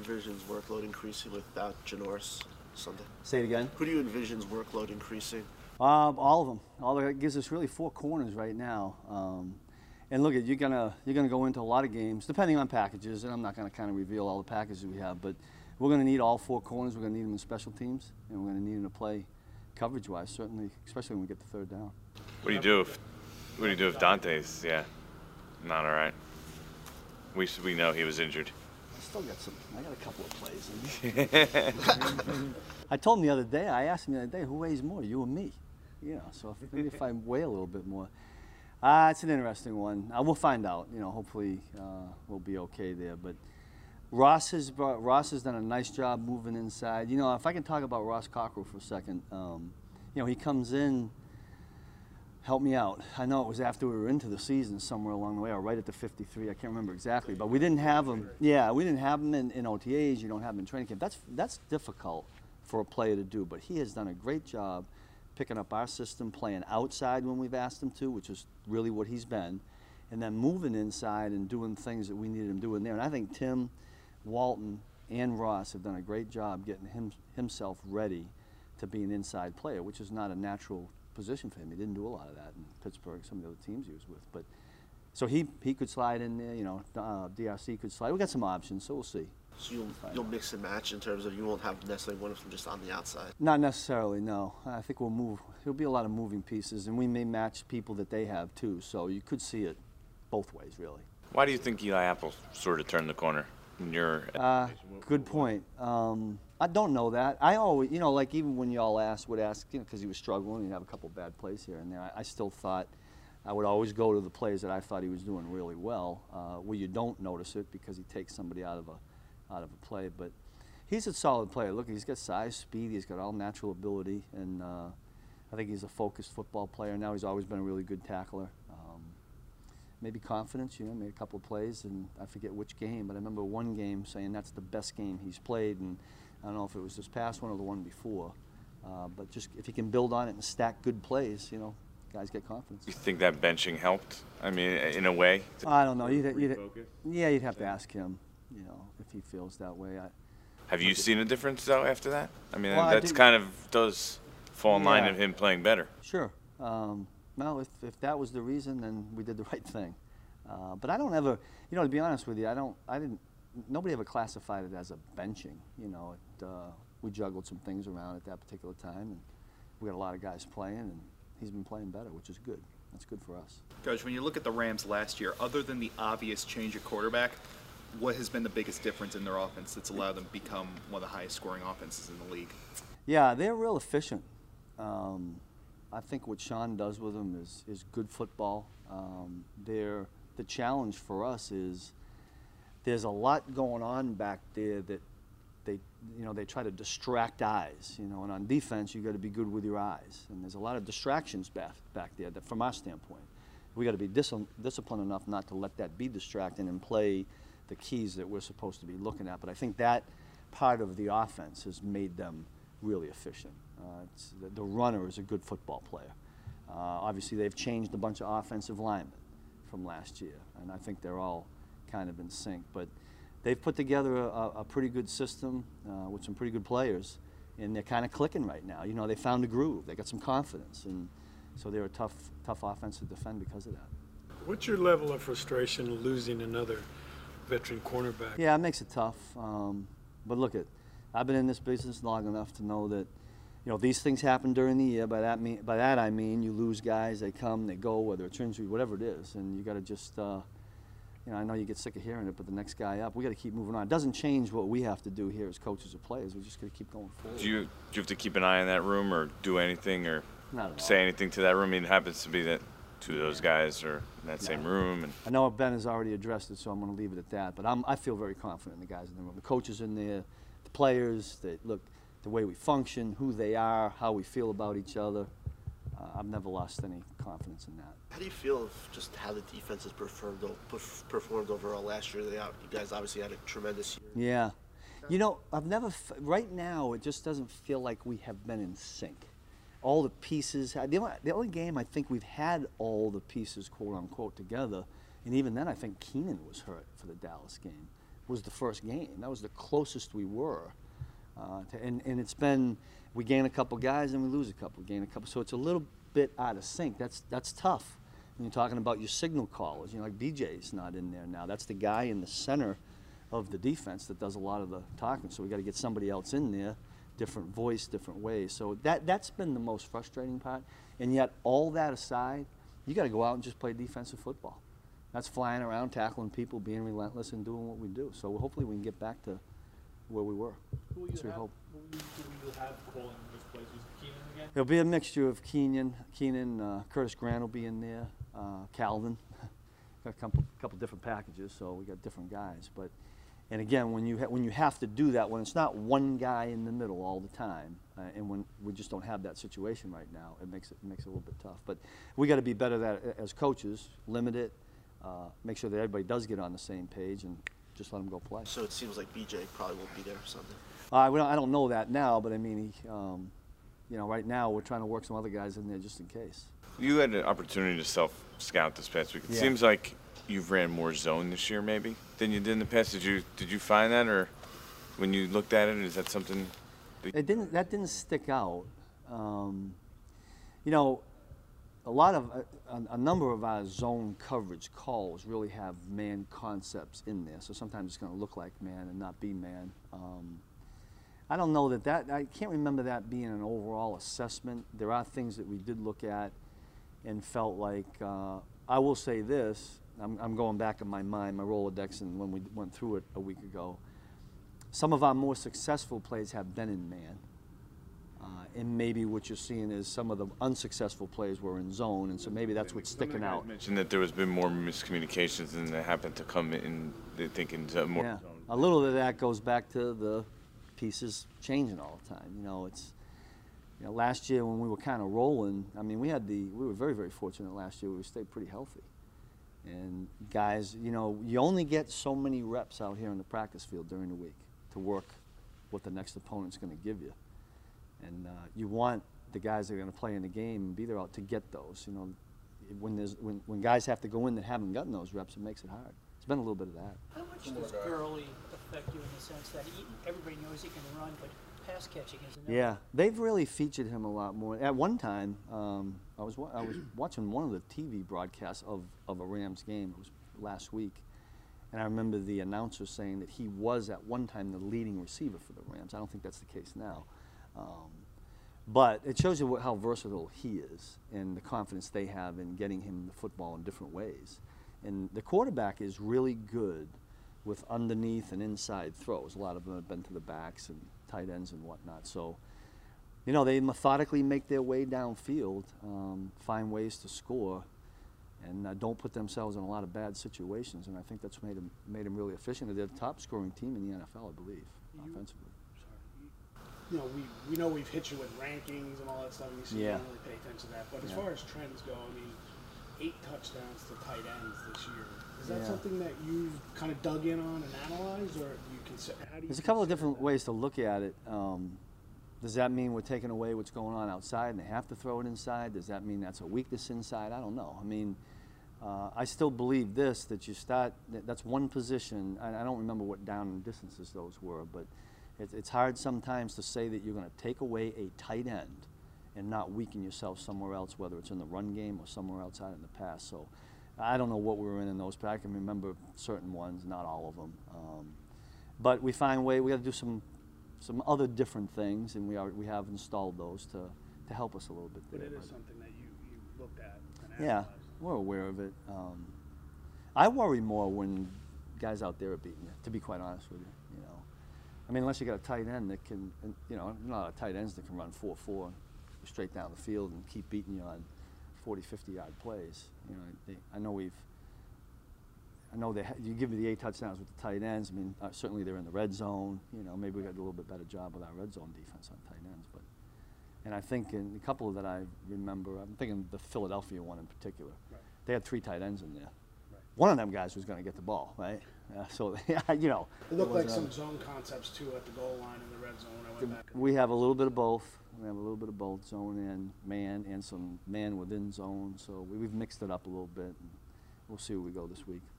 envisions workload increasing without Janoris Sunday? Say it again. Who do you envision's workload increasing? All of them. All of it gives us really 4 corners right now. And look, you're gonna go into a lot of games, depending on packages, and I'm not gonna kind of reveal all the packages we have, but we're gonna need all 4 corners. We're gonna need them in special teams, and we're gonna need them to play coverage-wise, certainly, especially when we get the third down. What do you do if Dante's not all right? We know he was injured. I got a couple of plays in me. I told him the other day, I asked him the other day, who weighs more, you or me? You know, so maybe if I weigh a little bit more. It's an interesting one. We'll find out. You know, hopefully we'll be okay there. But Ross has done a nice job moving inside. You know, if I can talk about Ross Cockrell for a second, you know, he comes in, help me out. I know it was after we were into the season somewhere along the way, or right at the 53. I can't remember exactly, but we didn't have him. Yeah, we didn't have him in OTAs. You don't have him in training camp. That's difficult for a player to do. But he has done a great job picking up our system, playing outside when we've asked him to, which is really what he's been, and then moving inside and doing things that we needed him doing there. And I think Tim, Walton, and Ross have done a great job getting himself ready to be an inside player, which is not a natural position for him. He didn't do a lot of that in Pittsburgh, some of the other teams he was with. But so he could slide in there, you know, DRC could slide. We got some options, so we'll see. So you'll mix and match in terms of you won't have necessarily one of them just on the outside? Not necessarily, no. I think we'll move. There'll be a lot of moving pieces, and we may match people that they have too. So you could see it both ways, really. Why do you think Eli Apple sort of turned the corner in your good point. I don't know that. I always, you know, like even when y'all would ask, you know, because he was struggling, he'd have a couple bad plays here and there. I still thought I would always go to the plays that I thought he was doing really well, where you don't notice it because he takes somebody out of a play. But he's a solid player. Look, he's got size, speed, he's got all natural ability, and I think he's a focused football player. Now he's always been a really good tackler. Maybe confidence, you know, made a couple of plays, and I forget which game, but I remember one game saying that's the best game he's played, and I don't know if it was this past one or the one before, but just if he can build on it and stack good plays, you know, guys get confidence. You think that benching helped? I mean, in a way? I don't know. You'd have to ask him, you know, if he feels that way. Have you seen a difference, though, after that? I mean, well, that's kind of does fall in line of him playing better. Sure. Well, if that was the reason, then we did the right thing. But I don't ever, you know, to be honest with you, nobody ever classified it as a benching. You know, we juggled some things around at that particular time, and we got a lot of guys playing, and he's been playing better, which is good. That's good for us. Coach, when you look at the Rams last year, other than the obvious change at quarterback, what has been the biggest difference in their offense that's allowed them to become one of the highest scoring offenses in the league? Yeah, they're real efficient. I think what Sean does with them is good football. The challenge for us is there's a lot going on back there that they try to distract eyes, you know, and on defense you got to be good with your eyes, and there's a lot of distractions back there that from our standpoint we got to be disciplined enough not to let that be distracting and play the keys that we're supposed to be looking at. But I think that part of the offense has made them really efficient. The runner is a good football player. Obviously, they've changed a bunch of offensive linemen from last year, and I think they're all kind of in sync. But they've put together a pretty good system with some pretty good players, and they're kind of clicking right now. You know, they found a groove. They got some confidence, and so they're a tough offense to defend because of that. What's your level of frustration losing another veteran cornerback? Yeah, it makes it tough. But look, I've been in this business long enough to know that, you know, these things happen during the year. By that I mean you lose guys, they come, they go, whether it's injury, whatever it is, and you got to just, you know, I know you get sick of hearing it, but the next guy up, we got to keep moving on. It doesn't change what we have to do here as coaches or players. We just got to keep going forward. Do you have to keep an eye on that room, or do anything, or say anything to that room? I mean, it happens to be that two of those guys are in that same room. And I know Ben has already addressed it, so I'm going to leave it at that. But I feel very confident in the guys in the room, the coaches in there, the players. That look, the way we function, who they are, how we feel about each other. I've never lost any confidence in that. How do you feel of just how the defense has performed overall last year? You guys obviously had a tremendous year. Yeah. You know, right now it just doesn't feel like we have been in sync. All the pieces, the only game I think we've had all the pieces, quote unquote, together, and even then I think Keenan was hurt for the Dallas game. was the first game. That was the closest we were. And it's been, we gain a couple guys and we lose a couple, gain a couple. So it's a little bit out of sync. That's tough. When you're talking about your signal callers, you know, like BJ's not in there now. That's the guy in the center of the defense that does a lot of the talking. So we got to get somebody else in there, different voice, different ways. So that's been the most frustrating part. And yet, all that aside, you got to go out and just play defensive football. That's flying around, tackling people, being relentless, and doing what we do. So hopefully we can get back to where we were. Who will That's you what we hope. Who will you have calling those plays? Is it Keenan again? It'll be a mixture of Keenan, Curtis Grant will be in there, Calvin. Got a couple different packages, so we got different guys. But, and again, when you have to do that, when it's not one guy in the middle all the time, and when we just don't have that situation right now, it makes it a little bit tough. But we got to be better at that as coaches. Limit it, make sure that everybody does get on the same page, and just let them go play. So it seems like BJ probably won't be there or something. I don't know that now, but I mean, you know, right now we're trying to work some other guys in there just in case. You had an opportunity to self-scout this past week. It Yeah. seems like you've ran more zone this year, maybe, than you did in the past. Did you find that, or when you looked at it, is that something? That didn't stick out. You know, a number of our zone coverage calls really have man concepts in there. So sometimes it's going to look like man and not be man. I don't know that I can't remember that being an overall assessment. There are things that we did look at and felt like, I will say this, I'm going back in my mind, my Rolodex, and when we went through it a week ago, some of our more successful plays have been in man. And maybe what you're seeing is some of the unsuccessful plays were in zone, and so maybe that's what's sticking out. You mentioned that there was been more miscommunications and they happened to come in thinking more Yeah, zone. a little of that goes back to the pieces changing all the time. You know, last year when we were kind of rolling, I mean, we were very, very fortunate last year. We stayed pretty healthy. And guys, you know, you only get so many reps out here in the practice field during the week to work what the next opponent's going to give you. And you want the guys that are going to play in the game and be there out to get those. You know, when guys have to go in that haven't gotten those reps, it makes it hard. It's been a little bit of that. How much does Gurley affect you in the sense that everybody knows he can run, but pass catching isn't? Yeah, they've really featured him a lot more. At one time, I was watching one of the TV broadcasts of a Rams game. It was last week, and I remember the announcer saying that he was at one time the leading receiver for the Rams. I don't think that's the case now, but it shows you how versatile he is and the confidence they have in getting him the football in different ways. And the quarterback is really good with underneath and inside throws. A lot of them have been to the backs and tight ends and whatnot. So, you know, they methodically make their way downfield, find ways to score, and don't put themselves in a lot of bad situations. And I think that's made them really efficient. They're the top scoring team in the NFL, I believe, offensively. You know, we know we've hit you with rankings and all that stuff, and you see you don't really pay attention to that. But as far as trends go, I mean, 8 touchdowns to tight ends this year. Is that something that you've kind of dug in on and analyzed, or you consider? How do you? There's a couple of different ways to look at it. Does that mean we're taking away what's going on outside and they have to throw it inside? Does that mean that's a weakness inside? I don't know. I mean, I still believe this, that you start, that's one position. I don't remember what down and distances those were, but it's hard sometimes to say that you're going to take away a tight end and not weaken yourself somewhere else, whether it's in the run game or somewhere else out in the pass. So I don't know what we were in those, but I can remember certain ones, not all of them. But we find we got to do some other different things, and we have installed those to help us a little bit there. But it is something that you looked at and Yeah, analyzed. we're aware of it. I worry more when guys out there are beating you, to be quite honest with you. You know, I mean, unless you got a tight end that can, you know, not a lot of tight ends that can run 4.4 straight down the field and keep beating you on 40, 50-yard plays. You know, I know you give me the 8 touchdowns with the tight ends. I mean, certainly they're in the red zone. You know, maybe we got to do a little bit better job with our red zone defense on tight ends. But, and I think in a couple that I remember, I'm thinking the Philadelphia one in particular. Right. They had 3 tight ends in there. Right. One of them guys was going to get the ball, right? So, you know. It looked like some zone concepts too at the goal line in the red zone. I went back. We have a little bit of both. We have a little bit of both, zone and man, and some man within zone. So we've mixed it up a little bit. And we'll see where we go this week.